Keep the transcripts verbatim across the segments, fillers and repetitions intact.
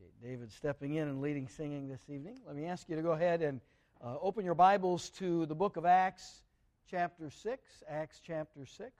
David stepping in and leading singing this evening. Let me ask you to go ahead and uh, open your Bibles to the book of Acts, chapter six. Acts, chapter six.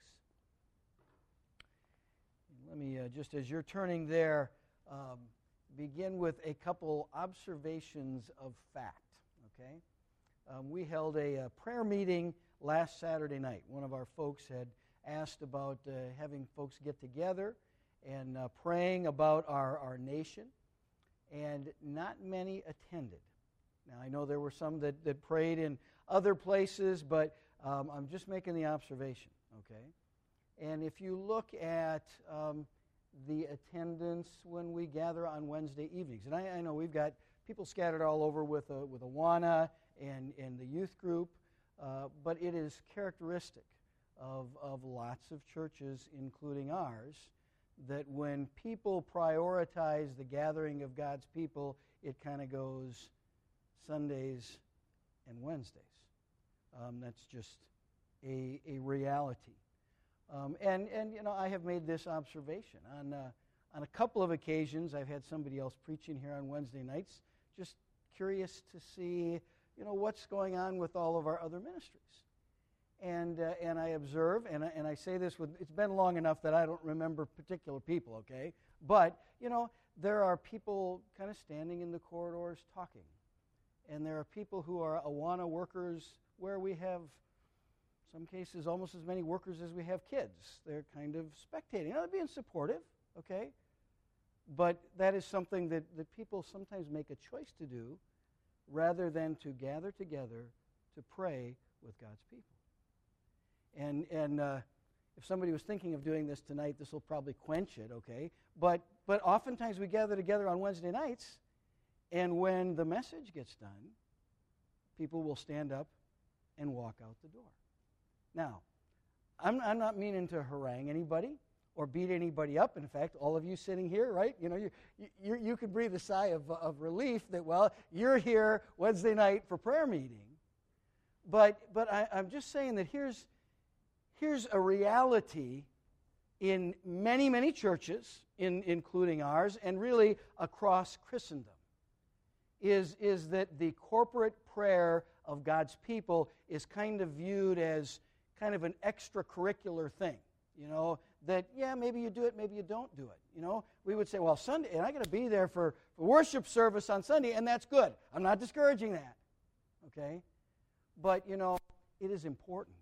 Let me, uh, just as you're turning there, um, begin with a couple observations of fact, okay? Um, we held a, a prayer meeting last Saturday night. One of our folks had asked about uh, having folks get together and uh, praying about our, our nation, and not many attended. Now, I know there were some that, that prayed in other places, but um, I'm just making the observation, okay? And if you look at um, the attendance when we gather on Wednesday evenings, and I, I know we've got people scattered all over with a, with Awana and, and the youth group, uh, but it is characteristic of, of lots of churches, including ours, that when people prioritize the gathering of God's people, it kind of goes Sundays and Wednesdays. Um, that's just a, a reality. Um, and, and, you know, I have made this observation. On, uh, on a couple of occasions, I've had somebody else preaching here on Wednesday nights, just curious to see, you know, what's going on with all of our other ministries. And uh, and I observe, and I, and I say this with, it's been long enough that I don't remember particular people, okay? But, you know, there are people kind of standing in the corridors talking. And there are people who are Awana workers where we have, some cases, almost as many workers as we have kids. They're kind of spectating. You know, they're being supportive, okay? But that is something that, that people sometimes make a choice to do rather than to gather together to pray with God's people. And and uh, if somebody was thinking of doing this tonight, this will probably quench it, okay? But but oftentimes we gather together on Wednesday nights, and when the message gets done, people will stand up and walk out the door. Now, I'm, I'm not meaning to harangue anybody or beat anybody up. In fact, all of you sitting here, right? You know, you you, you can breathe a sigh of, of relief that, well, you're here Wednesday night for prayer meeting. But but I, I'm just saying that here's here's a reality in many, many churches, in, including ours, and really across Christendom, is, is that the corporate prayer of God's people is kind of viewed as kind of an extracurricular thing. You know, that, yeah, maybe you do it, maybe you don't do it. You know, we would say, well, Sunday, and I got to be there for, for worship service on Sunday, and that's good. I'm not discouraging that, okay? But, you know, it is important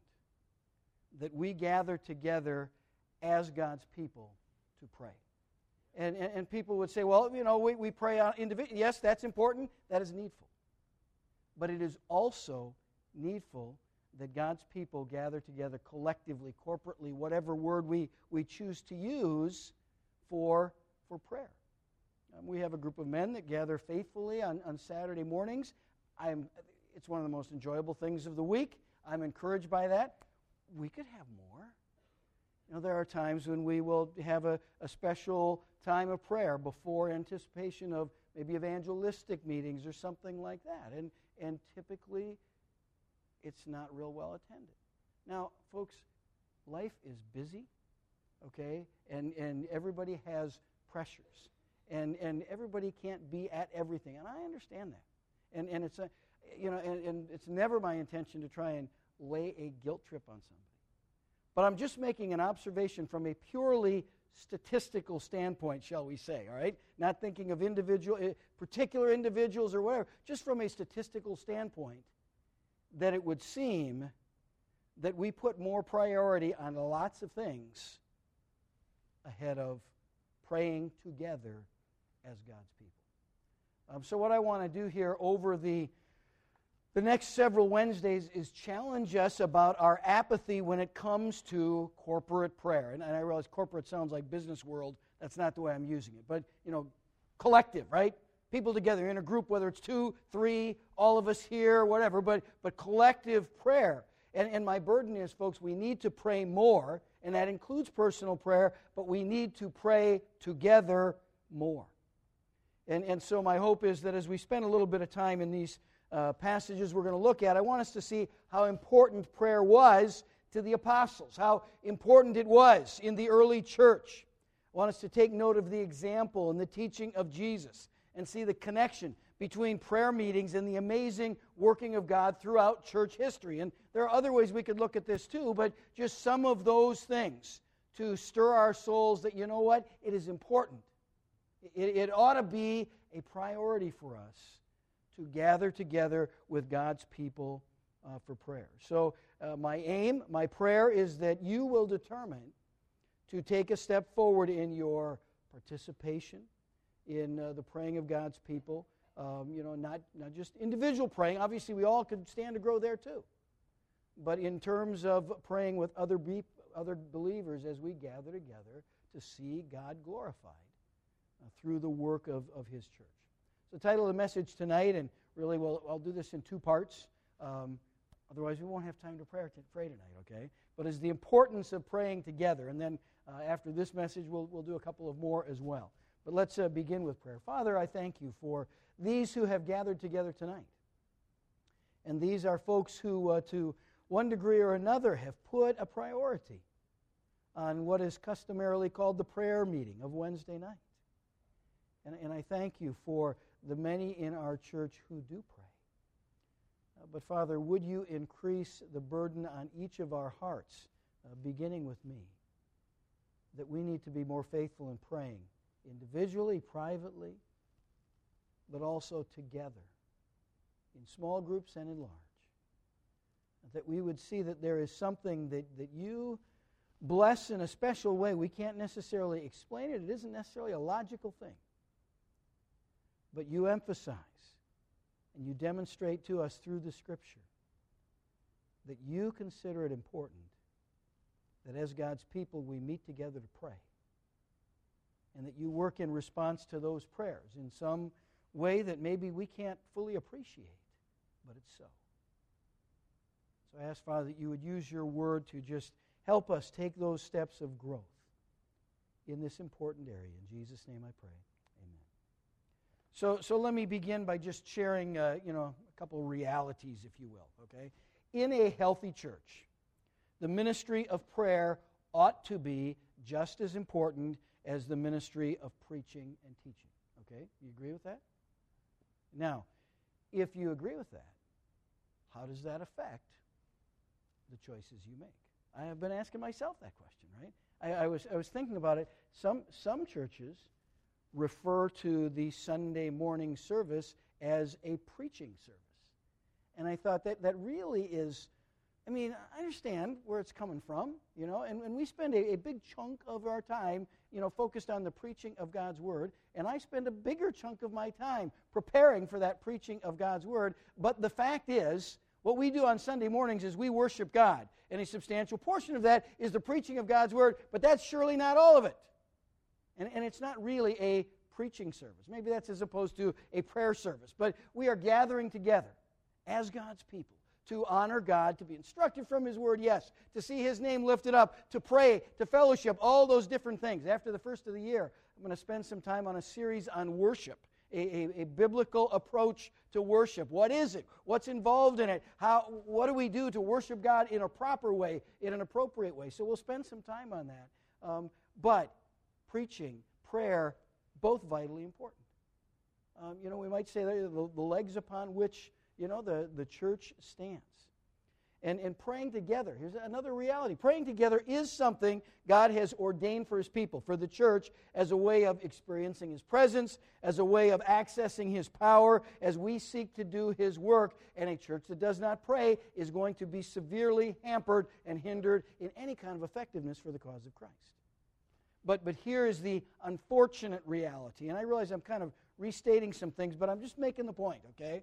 that we gather together as God's people to pray. And, and, and people would say, well, you know, we, we pray on individual. Yes, that's important. That is needful. But it is also needful that God's people gather together collectively, corporately, whatever word we, we choose to use for, for prayer. Um, we have a group of men that gather faithfully on, on Saturday mornings. I'm, it's one of the most enjoyable things of the week. I'm encouraged by that. We could have more. You know, there are times when we will have a, a special time of prayer before anticipation of maybe evangelistic meetings or something like that. And, and typically, it's not real well attended. Now, folks, life is busy, okay? And, and everybody has pressures. And, and everybody can't be at everything. And I understand that. And, and, it's, a, you know, and, and it's never my intention to try and lay a guilt trip on somebody. But I'm just making an observation from a purely statistical standpoint, shall we say, all right? Not thinking of individual, particular individuals or whatever, just from a statistical standpoint, that it would seem that we put more priority on lots of things ahead of praying together as God's people. Um, so what I want to do here over the The next several Wednesdays is challenge us about our apathy when it comes to corporate prayer. And, and I realize corporate sounds like business world. That's not the way I'm using it. But, you know, collective, right? People together in a group, whether it's two, three, all of us here, whatever, but, but collective prayer. And, and my burden is, folks, we need to pray more, and that includes personal prayer, but we need to pray together more. And, and so my hope is that as we spend a little bit of time in these Uh, passages we're going to look at, I want us to see how important prayer was to the apostles, how important it was in the early church. I want us to take note of the example and the teaching of Jesus and see the connection between prayer meetings and the amazing working of God throughout church history. And there are other ways we could look at this too, but just some of those things to stir our souls that, you know what, it is important. It, it ought to be a priority for us to gather together with God's people uh, for prayer. So uh, my aim, my prayer is that you will determine to take a step forward in your participation in uh, the praying of God's people. Um, you know, not, not just individual praying. Obviously, we all could stand to grow there too. But in terms of praying with other, be- other believers as we gather together to see God glorified uh, through the work of, of His church. So the title of the message tonight, and really we'll, I'll do this in two parts. Um, otherwise, we won't have time to pray, to pray tonight, okay? But is the importance of praying together. And then uh, after this message, we'll, we'll do a couple of more as well. But let's uh, begin with prayer. Father, I thank you for these who have gathered together tonight. And these are folks who, uh, to one degree or another, have put a priority on what is customarily called the prayer meeting of Wednesday night. And, and I thank you for the many in our church who do pray. Uh, but Father, would you increase the burden on each of our hearts, uh, beginning with me, that we need to be more faithful in praying, individually, privately, but also together, in small groups and in large. That we would see that there is something that, that you bless in a special way. We can't necessarily explain it. It isn't necessarily a logical thing. But you emphasize and you demonstrate to us through the Scripture that you consider it important that as God's people we meet together to pray. And that you work in response to those prayers in some way that maybe we can't fully appreciate, but it's so. So I ask, Father, that you would use your word to just help us take those steps of growth in this important area. In Jesus' name I pray. Amen. So, so let me begin by just sharing, uh, you know, a couple realities, if you will, okay? In a healthy church, the ministry of prayer ought to be just as important as the ministry of preaching and teaching. Okay? You agree with that? Now, if you agree with that, how does that affect the choices you make? I have been asking myself that question, right? I, I was I was thinking about it. Some some churches refer to the Sunday morning service as a preaching service. And I thought that that really is, I mean, I understand where it's coming from, you know, and, and we spend a, a big chunk of our time, you know, focused on the preaching of God's Word, and I spend a bigger chunk of my time preparing for that preaching of God's Word. But the fact is, what we do on Sunday mornings is we worship God, and a substantial portion of that is the preaching of God's Word, but that's surely not all of it. And, and it's not really a preaching service. Maybe that's as opposed to a prayer service. But we are gathering together as God's people to honor God, to be instructed from His Word, yes, to see His name lifted up, to pray, to fellowship, all those different things. After the first of the year, I'm going to spend some time on a series on worship, a, a, a biblical approach to worship. What is it? What's involved in it? How? What do we do to worship God in a proper way, in an appropriate way? So we'll spend some time on that. Um, but preaching, prayer, both vitally important. Um, you know, we might say that the, the legs upon which, you know, the, the church stands. And, and praying together, here's another reality. Praying together is something God has ordained for His people, for the church, as a way of experiencing His presence, as a way of accessing His power, as we seek to do His work. And a church that does not pray is going to be severely hampered and hindered in any kind of effectiveness for the cause of Christ. But, but here is the unfortunate reality. And I realize I'm kind of restating some things, but I'm just making the point, okay?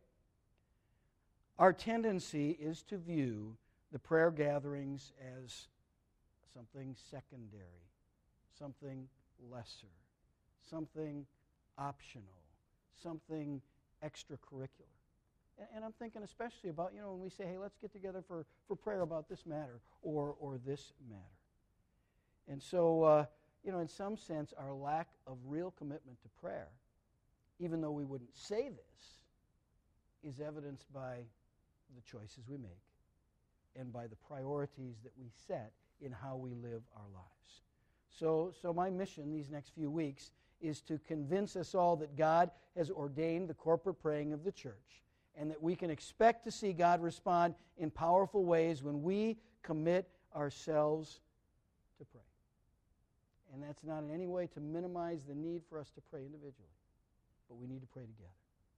Our tendency is to view the prayer gatherings as something secondary, something lesser, something optional, something extracurricular. And, and I'm thinking especially about, you know, when we say, hey, let's get together for, for prayer about this matter or, or this matter. And so, uh, you know, in some sense, our lack of real commitment to prayer, even though we wouldn't say this, is evidenced by the choices we make and by the priorities that we set in how we live our lives. So, so my mission these next few weeks is to convince us all that God has ordained the corporate praying of the church, and that we can expect to see God respond in powerful ways when we commit ourselves to pray. And that's not in any way to minimize the need for us to pray individually, but we need to pray together.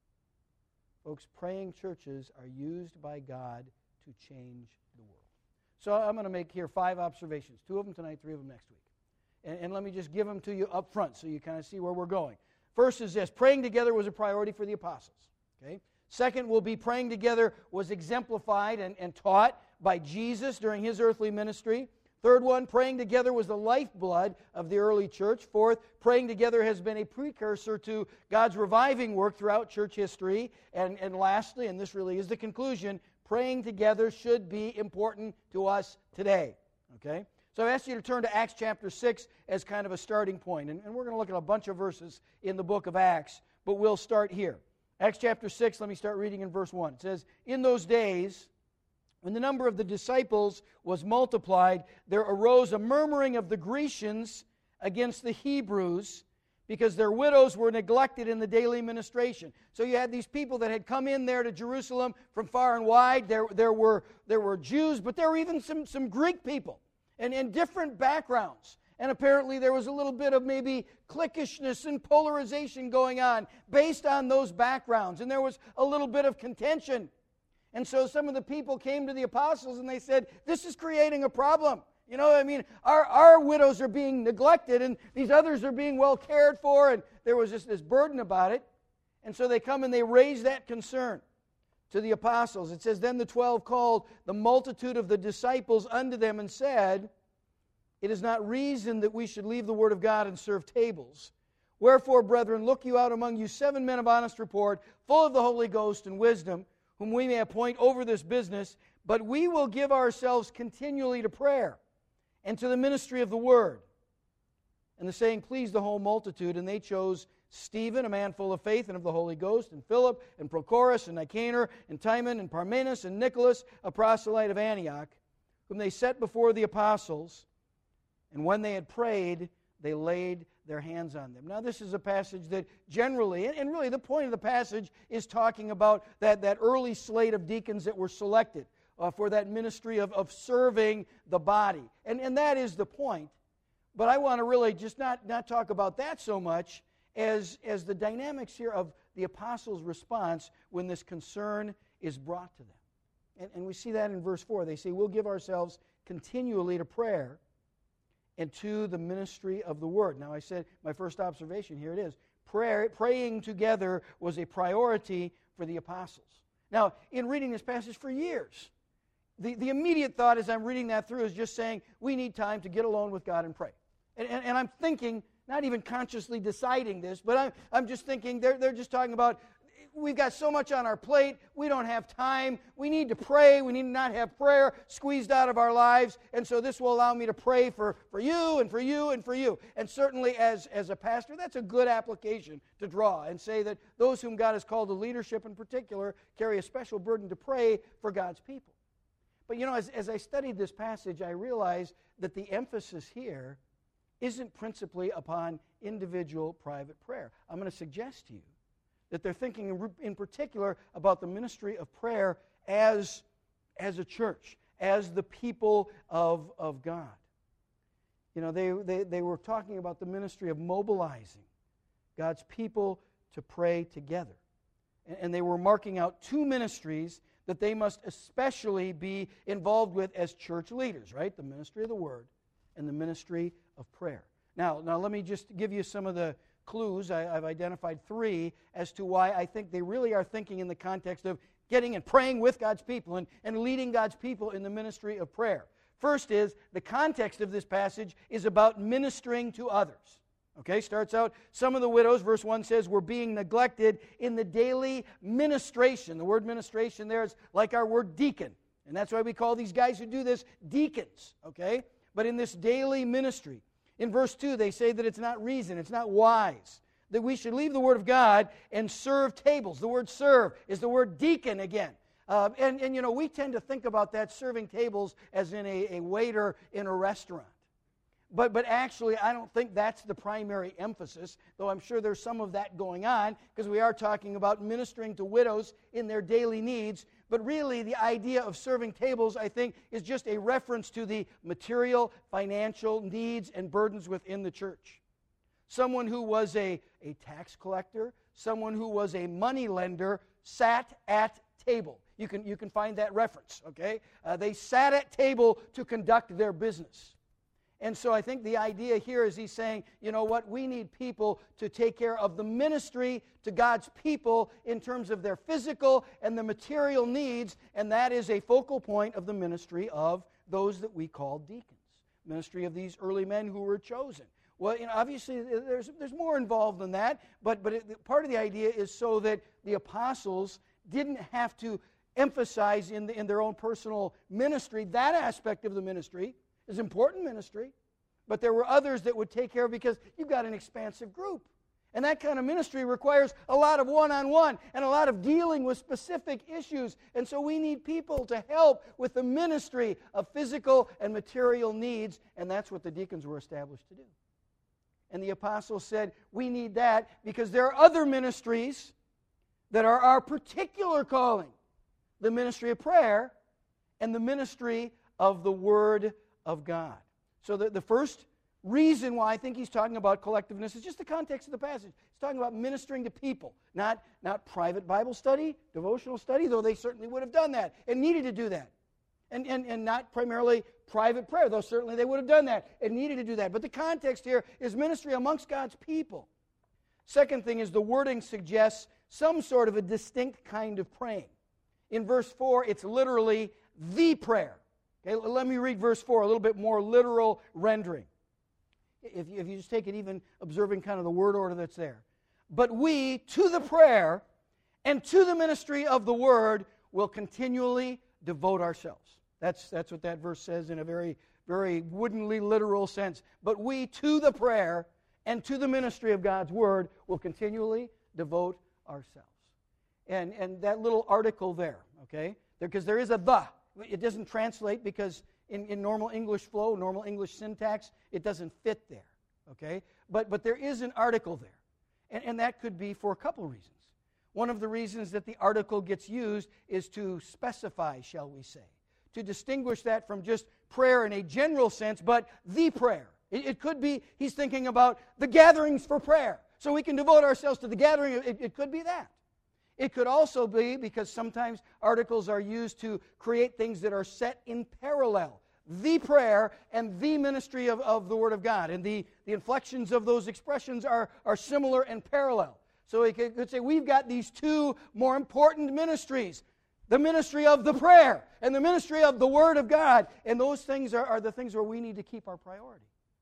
Folks, praying churches are used by God to change the world. So I'm going to make here five observations, two of them tonight, three of them next week. And, and let me just give them to you up front so you kind of see where we're going. First is this: praying together was a priority for the apostles. Okay. Second will be praying together was exemplified and, and taught by Jesus during his earthly ministry. Third one, praying together was the lifeblood of the early church. Fourth, praying together has been a precursor to God's reviving work throughout church history. And, and lastly, and this really is the conclusion, praying together should be important to us today. Okay? So I've asked you to turn to Acts chapter six as kind of a starting point. And, and we're going to look at a bunch of verses in the book of Acts, but we'll start here. Acts chapter six, let me start reading in verse one. It says, "In those days, when the number of the disciples was multiplied, there arose a murmuring of the Grecians against the Hebrews, because their widows were neglected in the daily ministration." So you had these people that had come in there to Jerusalem from far and wide. There, there, were, there were Jews, but there were even some, some Greek people and, and different backgrounds. And apparently there was a little bit of maybe cliquishness and polarization going on based on those backgrounds. And there was a little bit of contention. And so some of the people came to the apostles and they said, this is creating a problem. You know, I mean, our, our widows are being neglected and these others are being well cared for, and there was just this burden about it. And so they come and they raise that concern to the apostles. It says, "Then the twelve called the multitude of the disciples unto them and said, It is not reason that we should leave the word of God and serve tables. Wherefore, brethren, look you out among you seven men of honest report, full of the Holy Ghost and wisdom, whom we may appoint over this business, but we will give ourselves continually to prayer and to the ministry of the word." And the saying pleased the whole multitude, and they chose Stephen, a man full of faith and of the Holy Ghost, and Philip, and Prochorus, and Nicanor, and Timon, and Parmenas, and Nicholas, a proselyte of Antioch, whom they set before the apostles. And when they had prayed, they laid their hands on them. Now, this is a passage that generally, and really the point of the passage is talking about that, that early slate of deacons that were selected uh, for that ministry of, of serving the body. And, and that is the point. But I want to really just not, not talk about that so much as, as the dynamics here of the apostles' response when this concern is brought to them. And, and we see that in verse four. They say, we'll give ourselves continually to prayer and to the ministry of the word. Now, I said, my first observation, here it is. Prayer, praying together was a priority for the apostles. Now, in reading this passage for years, the, the immediate thought as I'm reading that through is just saying, we need time to get alone with God and pray. And, and, and I'm thinking, not even consciously deciding this, but I'm, I'm just thinking, they're, they're just talking about, we've got so much on our plate, we don't have time, we need to pray, we need to not have prayer squeezed out of our lives, and so this will allow me to pray for, for you and for you and for you. And certainly as, as a pastor, that's a good application to draw and say that those whom God has called to leadership in particular carry a special burden to pray for God's people. But you know, as, as I studied this passage, I realized that the emphasis here isn't principally upon individual private prayer. I'm going to suggest to you that they're thinking in, in particular about the ministry of prayer as, as a church, as the people of, of God. You know, they, they, they were talking about the ministry of mobilizing God's people to pray together. And, and they were marking out two ministries that they must especially be involved with as church leaders, right? The ministry of the word and the ministry of prayer. Now, now let me just give you some of the clues. I, I've identified three as to why I think they really are thinking in the context of getting and praying with God's people and, and leading God's people in the ministry of prayer. First is, the context of this passage is about ministering to others. Okay, starts out, some of the widows, verse one says, were being neglected in the daily ministration. The word ministration there is like our word deacon. And that's why we call these guys who do this deacons. Okay? But in this daily ministry, in verse two, they say that it's not reason, it's not wise, that we should leave the Word of God and serve tables. The word serve is the word deacon again. Uh, and, and, you know, we tend to think about that serving tables as in a, a waiter in a restaurant. But, but actually, I don't think that's the primary emphasis, though I'm sure there's some of that going on, because we are talking about ministering to widows in their daily needs. But really, the idea of serving tables, I think, is just a reference to the material, financial needs and burdens within the church. Someone who was a, a tax collector, someone who was a money lender, sat at table. You can, you can find that reference, okay? Uh, they sat at table to conduct their business. And so I think the idea here is he's saying, you know what, we need people to take care of the ministry to God's people in terms of their physical and the material needs, and that is a focal point of the ministry of those that we call deacons, ministry of these early men who were chosen. Well, you know, obviously there's, there's more involved than that, but, but it, part of the idea is so that the apostles didn't have to emphasize in, the, in their own personal ministry that aspect of the ministry. Is important ministry, but there were others that would take care of, because you've got an expansive group. And that kind of ministry requires a lot of one-on-one and a lot of dealing with specific issues. And so we need people to help with the ministry of physical and material needs, and that's what the deacons were established to do. And the apostles said, we need that because there are other ministries that are our particular calling. The ministry of prayer and the ministry of the Word of God. So the, the first reason why I think he's talking about collectiveness is just the context of the passage. He's talking about ministering to people, not, not private Bible study, devotional study, though they certainly would have done that and needed to do that. And, and, and not primarily private prayer, though certainly they would have done that and needed to do that. But the context here is ministry amongst God's people. Second thing is the wording suggests some sort of a distinct kind of praying. In verse four, it's literally the prayer. Okay, let me read verse four, a little bit more literal rendering. If you, if you just take it even observing kind of the word order that's there. But we, to the prayer and to the ministry of the word, will continually devote ourselves. That's, that's what that verse says in a very, very woodenly literal sense. But we, to the prayer and to the ministry of God's word, will continually devote ourselves. And, and that little article there, okay, because there, there is a the. It doesn't translate because in, in normal English flow, normal English syntax, it doesn't fit there, okay? But, but there is an article there, and, and that could be for a couple reasons. One of the reasons that the article gets used is to specify, shall we say, to distinguish that from just prayer in a general sense, but the prayer. It, it could be he's thinking about the gatherings for prayer, so we can devote ourselves to the gathering. It, it could be that. It could also be, because sometimes articles are used to create things that are set in parallel. The prayer and the ministry of, of the Word of God. And the, the inflections of those expressions are, are similar and parallel. So we could, could say we've got these two more important ministries. The ministry of the prayer and the ministry of the Word of God. And those things are, are the things where we need to keep our priority.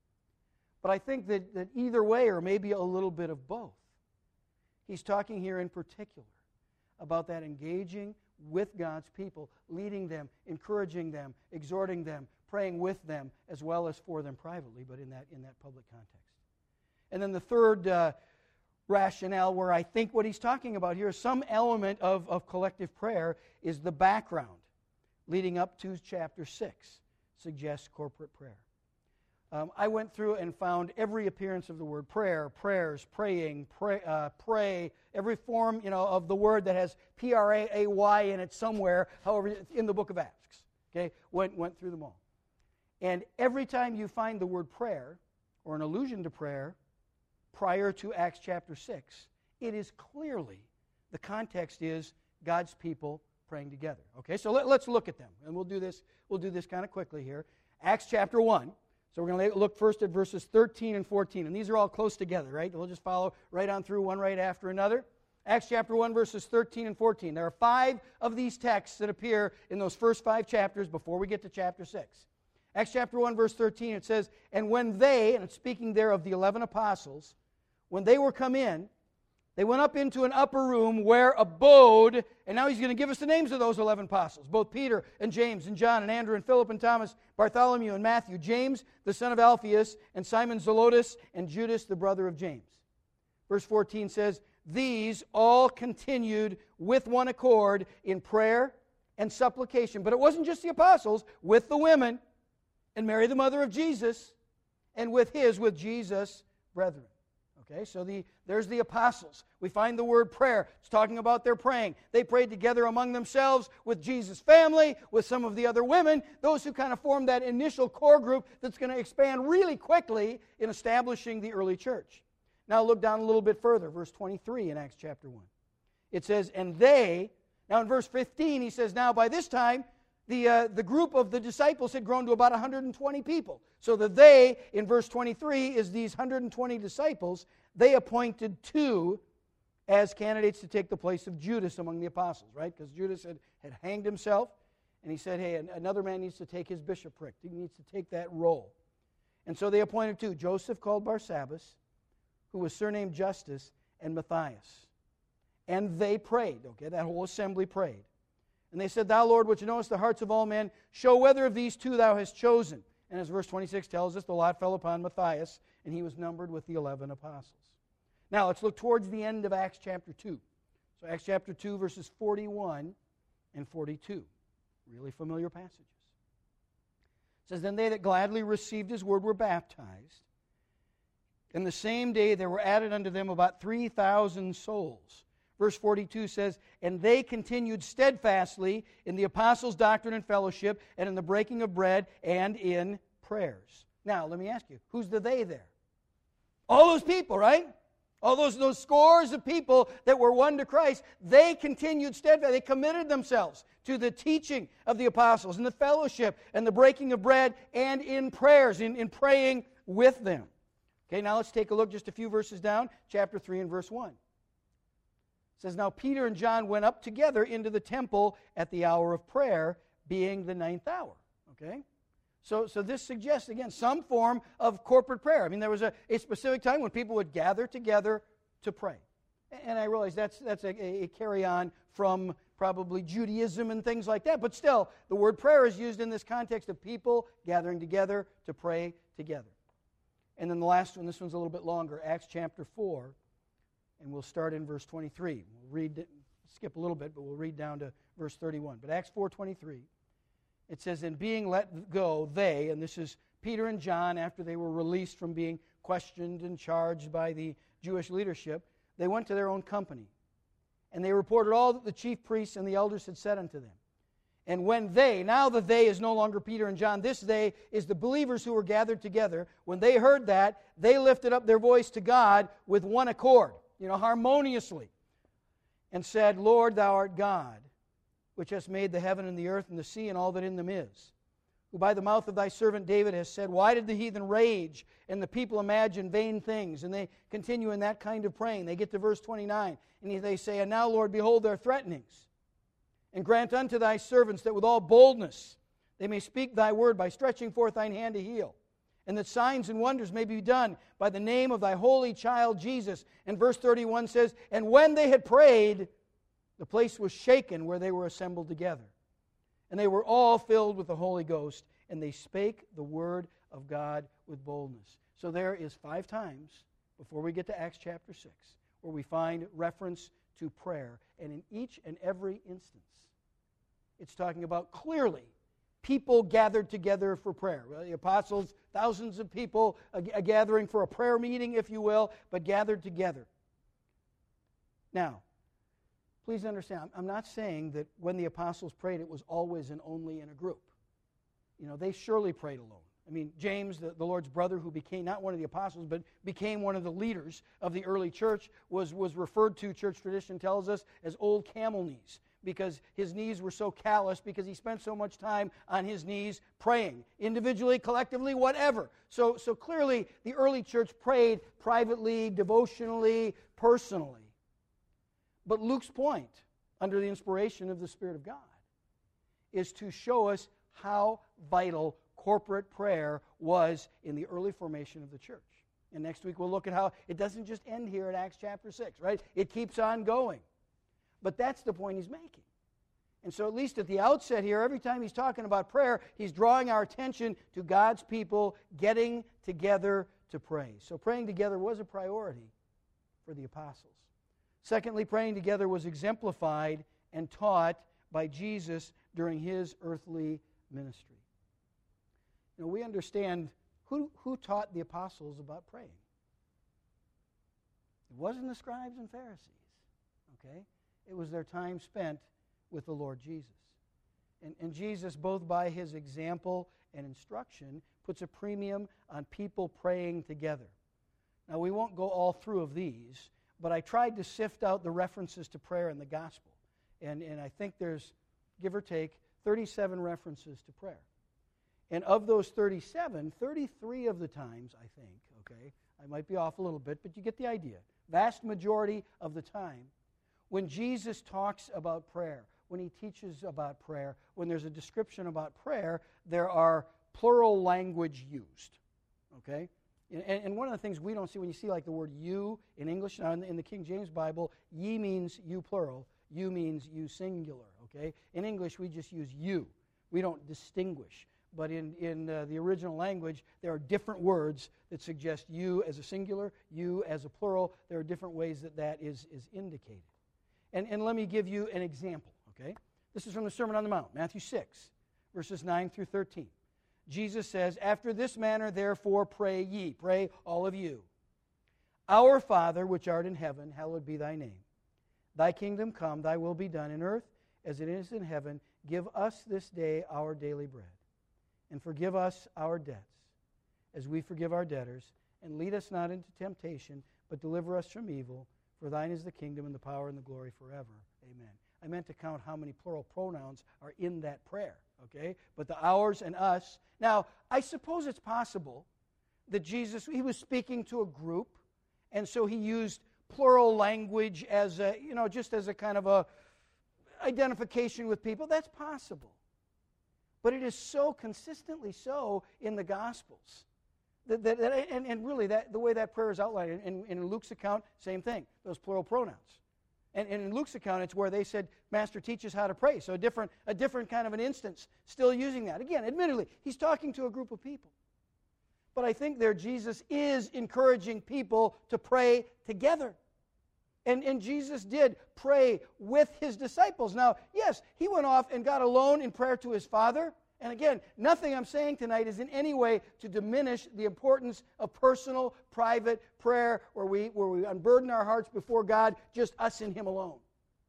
But I think that, that either way, or maybe a little bit of both, he's talking here in particular about that engaging with God's people, leading them, encouraging them, exhorting them, praying with them, as well as for them privately, but in that, in that public context. And then the third uh, rationale, where I think what he's talking about here is some element of, of collective prayer, is the background leading up to chapter six, suggests corporate prayer. Um, I went through and found every appearance of the word prayer, prayers, praying, pray, uh, pray, every form, you know, of the word that has P R A A Y in it somewhere, however, in the book of Acts. Okay, went, went through them all. And every time you find the word prayer, or an allusion to prayer, prior to Acts chapter six, it is clearly, the context is God's people praying together. Okay, so let, let's look at them. And we'll do this, we'll do this kind of quickly here. Acts chapter one. So we're going to look first at verses thirteen and fourteen. And these are all close together, right? We'll just follow right on through, one right after another. Acts chapter one, verses thirteen and fourteen. There are five of these texts that appear in those first five chapters before we get to chapter six. Acts chapter one, verse thirteen, it says, "And when they," and it's speaking there of the eleven apostles, "when they were come in, they went up into an upper room where abode," and now he's going to give us the names of those eleven apostles, both Peter and James and John and Andrew and Philip and Thomas, Bartholomew and Matthew, James the son of Alphaeus and Simon Zelotes and Judas the brother of James. Verse fourteen says, "These all continued with one accord in prayer and supplication." But it wasn't just the apostles, with the women and Mary the mother of Jesus and with his, with Jesus, brethren. Okay, so the, there's the apostles. We find the word prayer. It's talking about their praying. They prayed together among themselves with Jesus' family, with some of the other women, those who kind of formed that initial core group that's going to expand really quickly in establishing the early church. Now look down a little bit further, verse twenty-three in Acts chapter one. It says, and they, now in verse fifteen he says, now by this time the, uh, the group of the disciples had grown to about one hundred twenty people. So the they, in verse twenty-three, is these one hundred twenty disciples. They appointed two as candidates to take the place of Judas among the apostles, right? Because Judas had, had hanged himself, and he said, hey, another man needs to take his bishopric. He needs to take that role. And so they appointed two, Joseph called Barsabbas, who was surnamed Justus, and Matthias. And they prayed, okay, that whole assembly prayed. And they said, thou, Lord, which knowest the hearts of all men, show whether of these two thou hast chosen. And as verse twenty-six tells us, the lot fell upon Matthias, and he was numbered with the eleven apostles. Now, let's look towards the end of Acts chapter two. So Acts chapter two, verses forty-one and forty-two. Really familiar passages. It says, then they that gladly received his word were baptized. And the same day there were added unto them about three thousand souls. Verse forty-two says, and they continued steadfastly in the apostles' doctrine and fellowship, and in the breaking of bread, and in prayers. Now, let me ask you, who's the they there? All those people, right? All those, those scores of people that were won to Christ, they continued steadfast. They committed themselves to the teaching of the apostles, and the fellowship, and the breaking of bread, and in prayers, in, in praying with them. Okay, now let's take a look just a few verses down, chapter three and verse one. It says, now Peter and John went up together into the temple at the hour of prayer, being the ninth hour. Okay? So, so this suggests, again, some form of corporate prayer. I mean, there was a, a specific time when people would gather together to pray. And I realize that's, that's a, a carry-on from probably Judaism and things like that. But still, the word prayer is used in this context of people gathering together to pray together. And then the last one, this one's a little bit longer, Acts chapter four. And we'll start in verse twenty-three. We'll read, skip a little bit, but we'll read down to verse thirty-one. But Acts four twenty-three, it says, and being let go, they, and this is Peter and John, after they were released from being questioned and charged by the Jewish leadership, they went to their own company. And they reported all that the chief priests and the elders had said unto them. And when they, now the they is no longer Peter and John, this they is the believers who were gathered together. When they heard that, they lifted up their voice to God with one accord, you know, harmoniously, and said, Lord, thou art God, which hast made the heaven and the earth and the sea and all that in them is, who by the mouth of thy servant David has said, why did the heathen rage and the people imagine vain things? And they continue in that kind of praying. They get to verse twenty-nine, and they say, and now, Lord, behold their threatenings, and grant unto thy servants that with all boldness they may speak thy word by stretching forth thine hand to heal, and that signs and wonders may be done by the name of thy holy child Jesus. And verse thirty-one says, and when they had prayed, the place was shaken where they were assembled together. And they were all filled with the Holy Ghost, and they spake the word of God with boldness. So there is five times, before we get to Acts chapter six, where we find reference to prayer. And in each and every instance, it's talking about clearly people gathered together for prayer. Well, the apostles, thousands of people, a, a gathering for a prayer meeting, if you will, but gathered together. Now, please understand, I'm not saying that when the apostles prayed, it was always and only in a group. You know, they surely prayed alone. I mean, James, the, the Lord's brother, who became not one of the apostles, but became one of the leaders of the early church, was, was referred to, church tradition tells us, as old camel knees, because his knees were so calloused, because he spent so much time on his knees praying, individually, collectively, whatever. So, so clearly, the early church prayed privately, devotionally, personally. But Luke's point, under the inspiration of the Spirit of God, is to show us how vital corporate prayer was in the early formation of the church. And next week we'll look at how it doesn't just end here at Acts chapter six, right? It keeps on going. But that's the point he's making. And so at least at the outset here, every time he's talking about prayer, he's drawing our attention to God's people getting together to pray. So praying together was a priority for the apostles. Secondly, praying together was exemplified and taught by Jesus during his earthly ministry. You know, we understand Who, who taught the apostles about praying? It wasn't the scribes and Pharisees, okay? It was their time spent with the Lord Jesus. And, and Jesus, both by his example and instruction, puts a premium on people praying together. Now, we won't go all through of these, but I tried to sift out the references to prayer in the gospel. And, and I think there's, give or take, thirty-seven references to prayer. And of those thirty-seven, thirty-three of the times, I think, okay, I might be off a little bit, but you get the idea. Vast majority of the time, when Jesus talks about prayer, when he teaches about prayer, when there's a description about prayer, there are plural language used, okay? And, and one of the things we don't see, when you see like the word you in English, now in the, in the King James Bible, ye means you plural, you means you singular, okay? In English, we just use you. We don't distinguish. But in, in uh, the original language, there are different words that suggest you as a singular, you as a plural. There are different ways that that is, is indicated. And, and let me give you an example, okay? This is from the Sermon on the Mount, Matthew six, verses nine through thirteen. Jesus says, "After this manner, therefore, pray ye," pray all of you. "Our Father, which art in heaven, hallowed be thy name. Thy kingdom come, thy will be done in earth as it is in heaven. Give us this day our daily bread. And forgive us our debts, as we forgive our debtors. And lead us not into temptation, but deliver us from evil. For thine is the kingdom and the power and the glory forever. Amen." I meant to count how many plural pronouns are in that prayer, okay? But the ours and us. Now, I suppose it's possible that Jesus, he was speaking to a group, and so he used plural language as a, you know, just as a kind of a identification with people. That's possible. But it is so consistently so in the Gospels. That, that, that, and, and really, that, the way that prayer is outlined, in, in Luke's account, same thing, those plural pronouns. And, and in Luke's account, it's where they said, "Master, teach us how to pray." So a different, a different kind of an instance, still using that. Again, admittedly, he's talking to a group of people. But I think there Jesus is encouraging people to pray together. And, and Jesus did pray with his disciples. Now, yes, he went off and got alone in prayer to his Father. And again, nothing I'm saying tonight is in any way to diminish the importance of personal, private prayer where we, where we unburden our hearts before God, just us and him alone.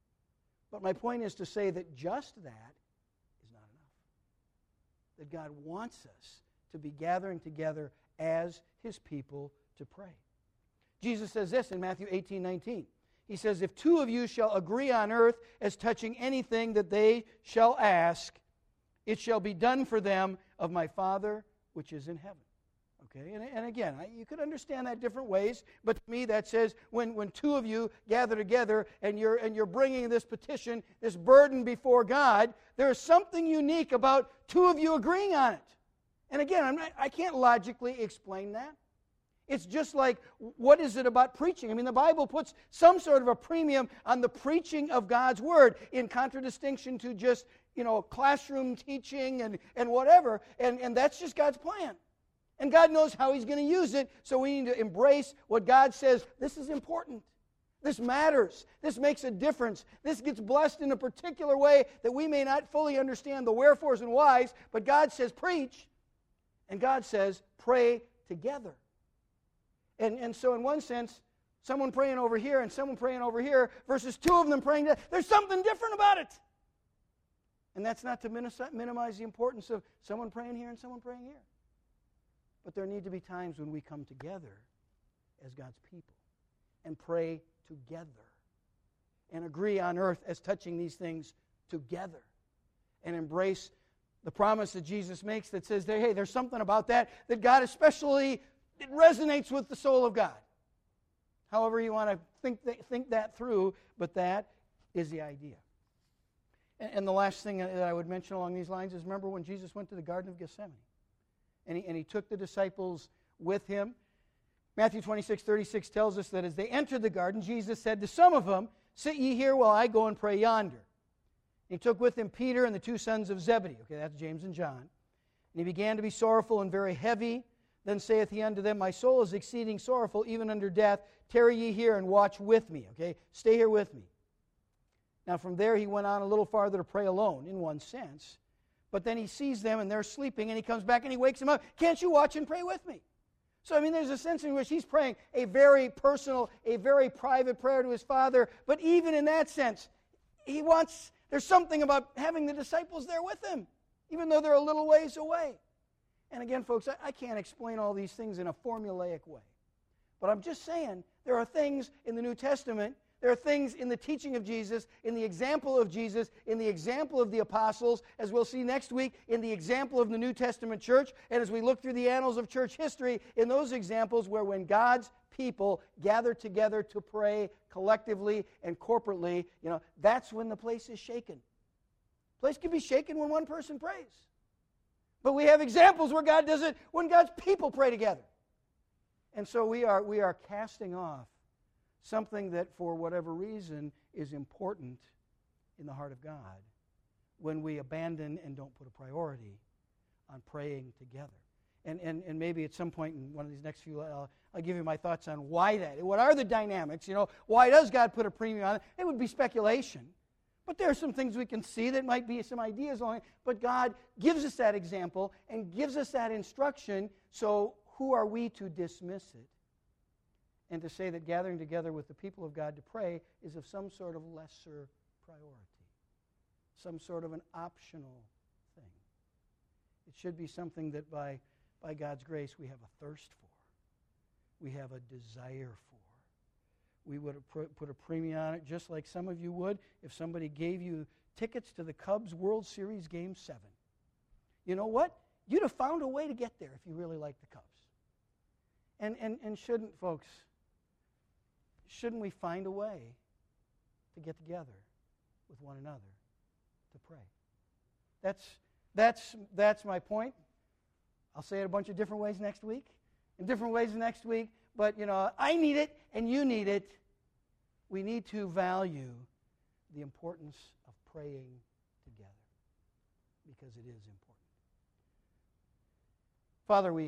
But my point is to say that just that is not enough. That God wants us to be gathering together as his people to pray. Jesus says this in Matthew eighteen nineteen. He says, "If two of you shall agree on earth as touching anything that they shall ask, it shall be done for them of my Father which is in heaven." Okay, and, and again, I, you could understand that different ways, but to me that says when, when two of you gather together and you're, and you're bringing this petition, this burden before God, there is something unique about two of you agreeing on it. And again, I'm not, I can't logically explain that. It's just like, what is it about preaching? I mean, the Bible puts some sort of a premium on the preaching of God's Word in contradistinction to just, you know, classroom teaching and, and whatever. And, and that's just God's plan. And God knows how he's going to use it, so we need to embrace what God says. This is important. This matters. This makes a difference. This gets blessed in a particular way that we may not fully understand the wherefores and whys, but God says preach, and God says pray together. And, and so in one sense, someone praying over here and someone praying over here versus two of them praying, there's something different about it. And that's not to minimize the importance of someone praying here and someone praying here. But there need to be times when we come together as God's people and pray together and agree on earth as touching these things together and embrace the promise that Jesus makes that says, hey, there's something about that that God especially, it resonates with the soul of God. However you want to think that, think that through, but that is the idea. And, and the last thing that I would mention along these lines is, remember when Jesus went to the Garden of Gethsemane and he, and he took the disciples with him? Matthew twenty-six thirty-six tells us that as they entered the garden, Jesus said to some of them, "Sit ye here while I go and pray yonder." He took with him Peter and the two sons of Zebedee. Okay, that's James and John. And he began to be sorrowful and very heavy. Then saith he unto them, "My soul is exceeding sorrowful, even unto death. Tarry ye here and watch with me." Okay, stay here with me. Now from there he went on a little farther to pray alone, in one sense. But then he sees them and they're sleeping and he comes back and he wakes them up. Can't you watch and pray with me? So, I mean, there's a sense in which he's praying a very personal, a very private prayer to his Father. But even in that sense, he wants, there's something about having the disciples there with him, even though they're a little ways away. And again, folks, I, I can't explain all these things in a formulaic way. But I'm just saying, there are things in the New Testament, there are things in the teaching of Jesus, in the example of Jesus, in the example of the apostles, as we'll see next week, in the example of the New Testament church, and as we look through the annals of church history, in those examples where when God's people gather together to pray collectively and corporately, you know, that's when the place is shaken. The place can be shaken when one person prays. But we have examples where God does it when God's people pray together. And so we are we are casting off something that, for whatever reason, is important in the heart of God when we abandon and don't put a priority on praying together. And, and, and maybe at some point in one of these next few, I'll, I'll give you my thoughts on why that. What are the dynamics? You know, why does God put a premium on it? It would be speculation. But there are some things we can see that might be some ideas on it. But God gives us that example and gives us that instruction, so who are we to dismiss it? And to say that gathering together with the people of God to pray is of some sort of lesser priority, some sort of an optional thing. It should be something that by, by God's grace we have a thirst for, we have a desire for. We would have put a premium on it, just like some of you would if somebody gave you tickets to the Cubs World Series Game seven. You know what? You'd have found a way to get there if you really liked the Cubs. And, and, and shouldn't, folks, shouldn't we find a way to get together with one another to pray? That's, that's, that's my point. I'll say it a bunch of different ways next week, in different ways next week, but, you know, I need it and you need it. We need to value the importance of praying together because it is important. Father, we